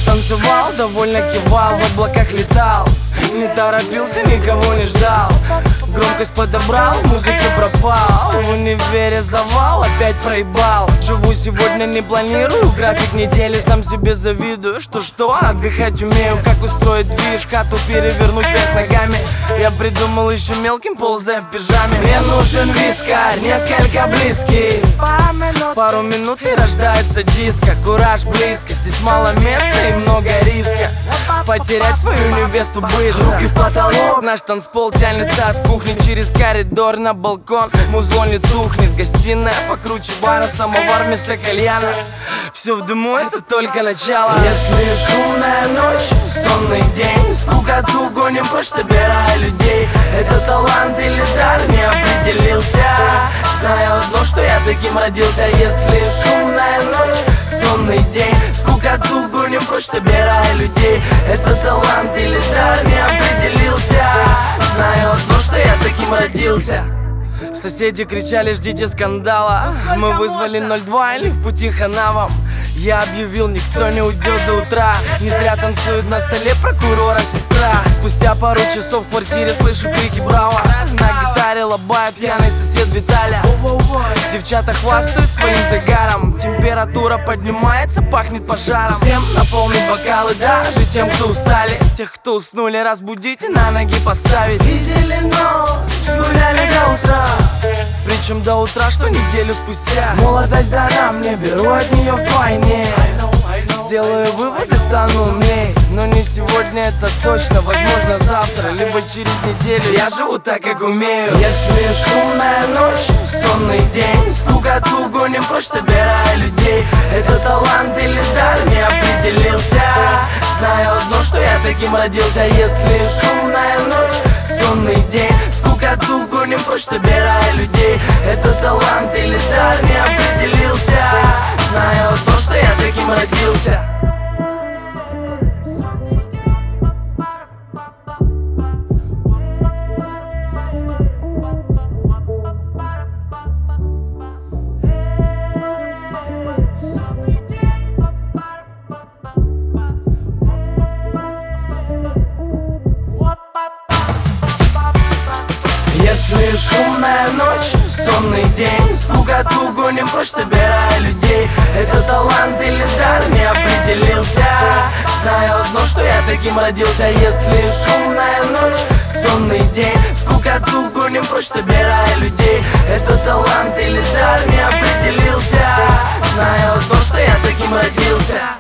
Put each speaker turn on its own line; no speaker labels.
танцевал, довольно кивал, в облаках летал. Не торопился, никого не ждал. Громкость подобрал, в музыке пропал. В универе завал, опять проебал. Живу сегодня, не планирую график недели. Сам себе завидую, что отдыхать умею. Как устроить движ, хату перевернуть вверх ногами. Я придумал еще мелким, ползая в пижаме. Мне нужен вискарь, несколько близкий. Пару минут и рождается диско. Кураж близко, здесь мало места и много риска. Потерять свою невесту быстро. Руки в потолок. Наш танцпол тянется от кухни через коридор на балкон. Музло не тухнет, гостиная покруче бара. Самовар вместо кальяна. Все в дыму, это только начало. Если шумная ночь, сонный день, скукоту гоним прочь, собирая людей. Это талант или дар, не определился. Знаю одно, что я таким родился. Если шумная ночь, сонный день, скукоту гоним прочь, собирая людей. Это талант или дар, не определился. Знаю одно, что я таким родился. Соседи кричали: ждите скандала. Мы вызвали 02 или в пути хана вам. Я объявил, никто не уйдет до утра. Не зря танцует на столе прокурора сестра. Спустя пару часов в квартире слышу крики браво. На гитаре лобая пьяный сосед Виталя. Девчата хвастают своим загаром. Температура поднимается, пахнет пожаром. Всем наполнить бокалы, даже тем, кто устали. Тех, кто уснули, разбудите, на ноги поставить. Видели ночь, гуляли до утра. Причем до утра, что неделю спустя. Молодость дана мне, беру от нее вдвойне. Сделаю выводы, стану умней. Но не сегодня, это точно, возможно завтра, либо через неделю. Я живу так, как умею. Если шумная ночь, сонный день, скукоту гоним прочь, собирая людей. Это талант или дар, не определился. Знаю одно, что я таким родился. Если шумная ночь, сонный день, скукоту гоним прочь, собирая людей. Это талант или дар, не определился. Знаю то, что я таким родился. Если шумная ночь, сонный день, скукоту гоним прочь, собирая людей. Это талант или дар, не определился. Знаю одно, что я таким родился. Если шумная ночь, сонный день, скукоту гоним прочь, собирая людей. Это талант или дар, не определился. Знаю одно, что я таким родился.